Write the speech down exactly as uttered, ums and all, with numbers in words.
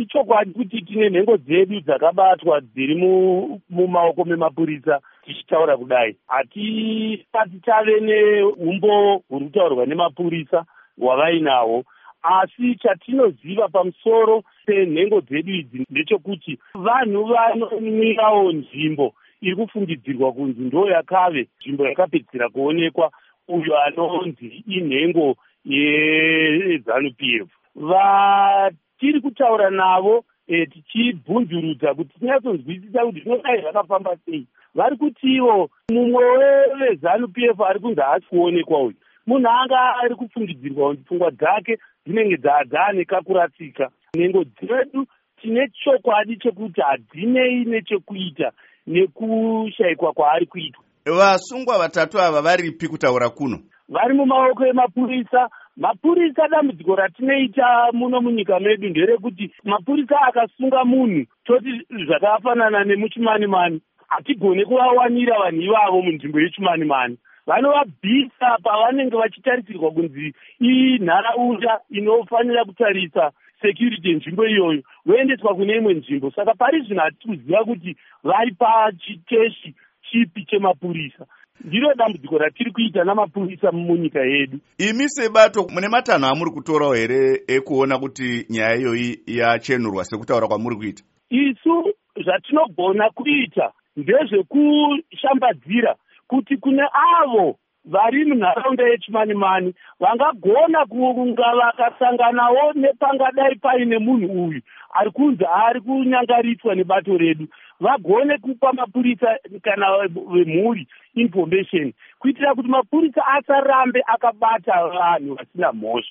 ichokwadi kuti tine nhengo dzedu dzakabatwa dziri mumaoko memapurisa. Tichitaura kudai hatisati tave neumbo huri kutaurwa nemapurisa hwavainawo, asi chatinoziva pamusoro penhengo dzedu idzi ndechekuti vanhu vanomwirawo nzvimbo iri kufungidzirwa kunzi ndo yakave nzvimbo yakapedzisira kuonekwa uyo anonzi inhengo yeZANU P F. Vatiri kutaura navo e, tichibvunzurudza kuti tinyatsonzwisisa kuti zvinodai zvakafamba sei. Vari kutiwo mumwe weZANU P F ari kunzi haasi kuonekwa uyu munhu anga ari kufungidzirwa kuti pfungwa dzake dzinenge dzanekakuratsika. Nhengo dzedu tine chokwadi chekuti hadzinei nechekuita nekushayikwa kwaari kuitwa. Vasungwa vatatu ava varipi kutaura kuno? Vari mumaoko emapurisa. Mapurisa dambudziko ratinoita muno munyika medu nderekuti mapurisa akasunga munhu toti zvakafanana nemuchimanimani, hatigone kuvawanira vanhu ivavo munzvimbo yechimanimani. Vanovabvisa pavanenge vachitarisirwa kunzi iyi nharaunda inofanira kutarisa security yenzvimbo iyoyo, voendeswa kune imwe nzvimbo. Saka pari zvino hatikuziva kuti vari pachiteshi chipi chemapurisa. Ndiro dambudziko ratiri kuita namapurisa munyika yedu. Imi sebato mune matanho amuri kutorawo here ekuona kuti nyaya iyoyi yachenurwa sekutaura kwamuri kuita? Isu zvatinogona kuita ndezvekushambadzira kuti kune avo vari munharaunda yechimanimani vangagona kunga vakasanganawo nepangadai paine munhu uyu ari kunzi ari kunyangariswa nebato redu, vagone kupa mapurisa kana vemhuri information kuitira kuti mapurisa asarambe akabata vanhu vasina mhosva.